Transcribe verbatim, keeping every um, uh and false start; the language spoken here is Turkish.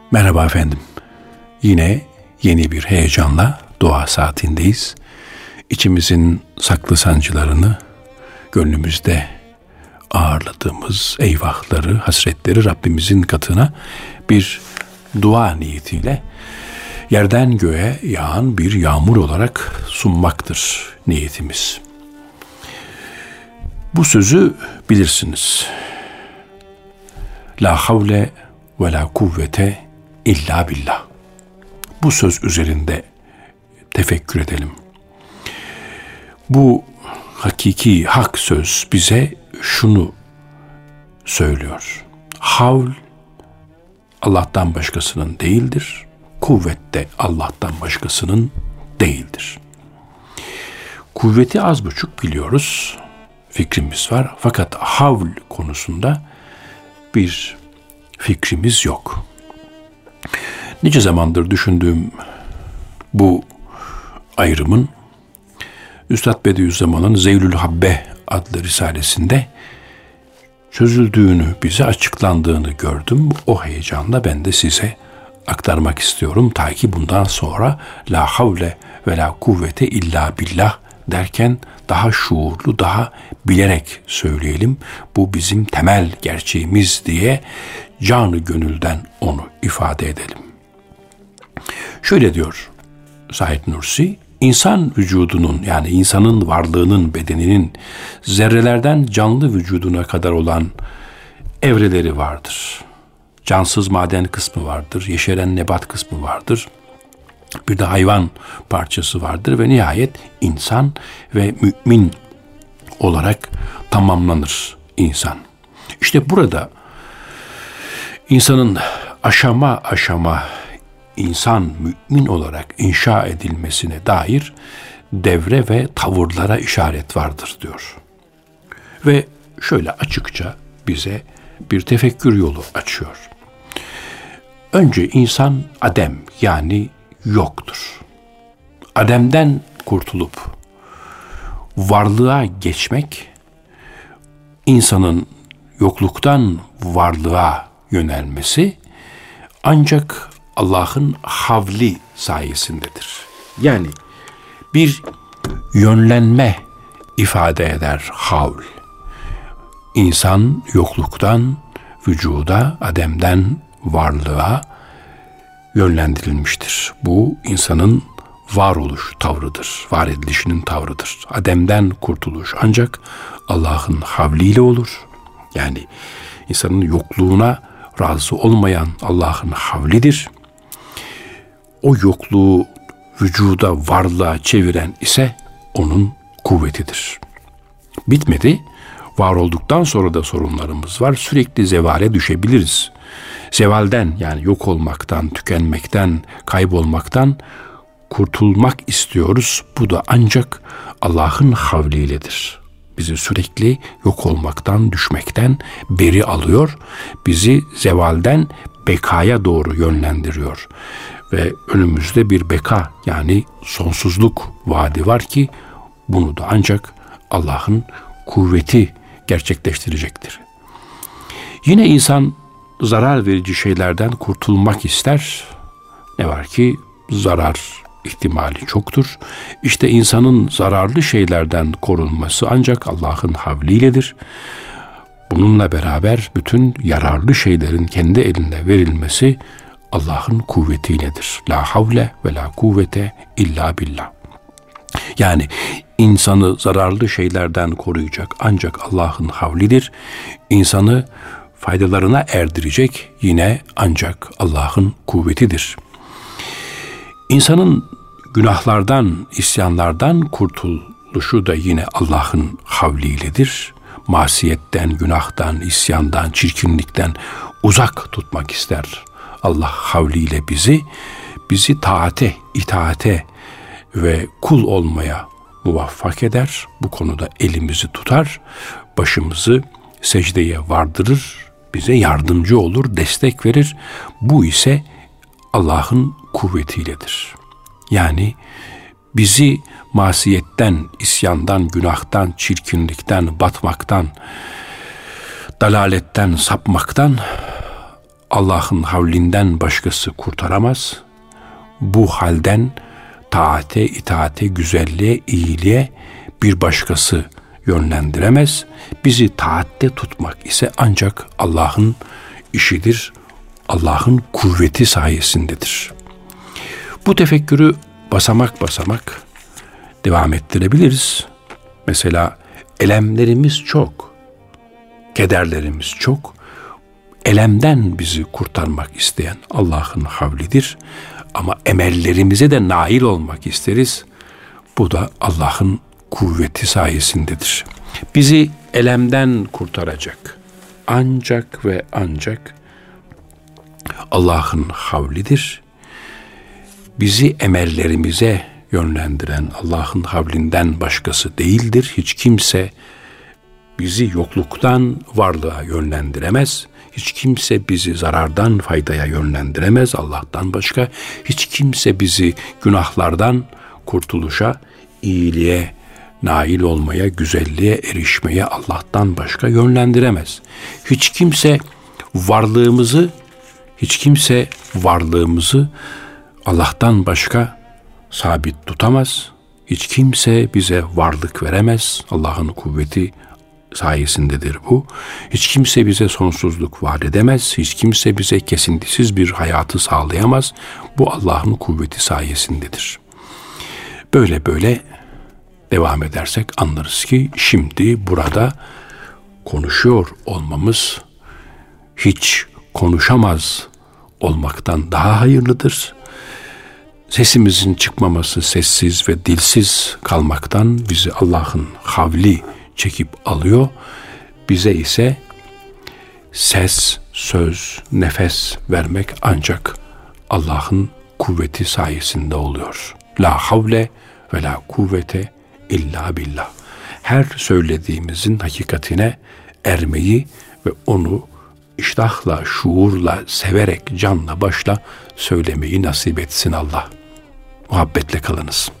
Merhaba efendim. Yine yeni bir heyecanla dua saatindeyiz. İçimizin saklı sancılarını, gönlümüzde ağırladığımız eyvahları, hasretleri Rabbimizin katına bir dua niyetiyle yerden göğe yağan bir yağmur olarak sunmaktır niyetimiz. Bu sözü bilirsiniz. La havle ve la kuvvete illa billah. Bu söz üzerinde tefekkür edelim. Bu hakiki hak söz bize şunu söylüyor. Havl Allah'tan başkasının değildir. Kuvvet de Allah'tan başkasının değildir. Kuvveti az buçuk biliyoruz. Fikrimiz var. Fakat havl konusunda bir fikrimiz yok. Nice zamandır düşündüğüm bu ayrımın Üstad Bediüzzaman'ın Zeylül Habbe adlı risalesinde çözüldüğünü, bize açıklandığını gördüm. O heyecanla ben de size aktarmak istiyorum. Ta ki bundan sonra la havle ve la kuvvete illa billah derken daha şuurlu, daha bilerek söyleyelim. Bu bizim temel gerçeğimiz diye canı gönülden onu ifade edelim. Şöyle diyor Said Nursi, insan vücudunun, yani insanın varlığının, bedeninin zerrelerden canlı vücuduna kadar olan evreleri vardır. Cansız maden kısmı vardır, yeşeren nebat kısmı vardır. Bir de hayvan parçası vardır ve nihayet insan ve mümin olarak tamamlanır insan. İşte burada insanın aşama aşama insan mümin olarak inşa edilmesine dair devre ve tavırlara işaret vardır diyor. Ve şöyle açıkça bize bir tefekkür yolu açıyor. Önce insan adem, yani yoktur. Ademden kurtulup varlığa geçmek, insanın yokluktan varlığa yönelmesi ancak Allah'ın havli sayesindedir. Yani bir yönlenme ifade eder havl. İnsan yokluktan vücuda, ademden varlığa yönlendirilmiştir. Bu insanın varoluş tavrıdır, var edilişinin tavrıdır. Ademden kurtuluş ancak Allah'ın havliyle olur. Yani insanın yokluğuna razı olmayan Allah'ın havlidir. O yokluğu vücuda, varlığa çeviren ise onun kuvvetidir. Bitmedi. Var olduktan sonra da sorunlarımız var. Sürekli zevale düşebiliriz. Zevalden, yani yok olmaktan, tükenmekten, kaybolmaktan kurtulmak istiyoruz. Bu da ancak Allah'ın havliyledir. Bizi sürekli yok olmaktan, düşmekten beri alıyor. Bizi zevalden bekaya doğru yönlendiriyor. Ve önümüzde bir beka, yani sonsuzluk vaadi var ki bunu da ancak Allah'ın kuvveti gerçekleştirecektir. Yine insan zarar verici şeylerden kurtulmak ister. Ne var ki zarar ihtimali çoktur. İşte insanın zararlı şeylerden korunması ancak Allah'ın havliyledir. Bununla beraber bütün yararlı şeylerin kendi eline verilmesi Allah'ın kuvvetiyledir. La havle ve la kuvvete illa billah. Yani insanı zararlı şeylerden koruyacak ancak Allah'ın havlidir. İnsanı faydalarına erdirecek yine ancak Allah'ın kuvvetidir. İnsanın günahlardan, isyanlardan kurtuluşu da yine Allah'ın havliyledir. Masiyetten, günahtan, isyandan, çirkinlikten uzak tutmak ister Allah havliyle bizi. Bizi taate, itaate ve kul olmaya muvaffak eder. Bu konuda elimizi tutar, başımızı secdeye vardırır, bize yardımcı olur, destek verir. Bu ise Allah'ın kuvvetiyledir. Yani bizi masiyetten, isyandan, günahtan, çirkinlikten, batmaktan, dalaletten, sapmaktan Allah'ın havlinden başkası kurtaramaz. Bu halden taate, itaate, güzelliğe, iyiliğe bir başkası yönlendiremez. Bizi taatte tutmak ise ancak Allah'ın işidir, Allah'ın kuvveti sayesindedir. Bu tefekkürü basamak basamak devam ettirebiliriz. Mesela elemlerimiz çok, kederlerimiz çok. Elemden bizi kurtarmak isteyen Allah'ın havlidir. Ama emellerimize de nail olmak isteriz. Bu da Allah'ın kuvveti sayesindedir. Bizi elemden kurtaracak ancak ve ancak Allah'ın havlidir. Bizi emellerimize yönlendiren Allah'ın havlinden başkası değildir. Hiç kimse bizi yokluktan varlığa yönlendiremez. Hiç kimse bizi zarardan faydaya yönlendiremez Allah'tan başka. Hiç kimse bizi günahlardan kurtuluşa, iyiliğe nail olmaya, güzelliğe erişmeye Allah'tan başka yönlendiremez. Hiç kimse varlığımızı, hiç kimse varlığımızı Allah'tan başka sabit tutamaz. Hiç kimse bize varlık veremez. Allah'ın kuvveti sayesindedir bu. Hiç kimse bize sonsuzluk vaat edemez. Hiç kimse bize kesintisiz bir hayatı sağlayamaz. Bu Allah'ın kuvveti sayesindedir. Böyle böyle devam edersek anlarız ki şimdi burada konuşuyor olmamız hiç konuşamaz olmaktan daha hayırlıdır. Sesimizin çıkmaması, sessiz ve dilsiz kalmaktan bizi Allah'ın havli çekip alıyor. Bize ise ses, söz, nefes vermek ancak Allah'ın kuvveti sayesinde oluyor. La havle ve la kuvvete illa billah. Her söylediğimizin hakikatine ermeyi ve onu iştahla, şuurla, severek, canla başla söylemeyi nasip etsin Allah. Muhabbetle kalınız.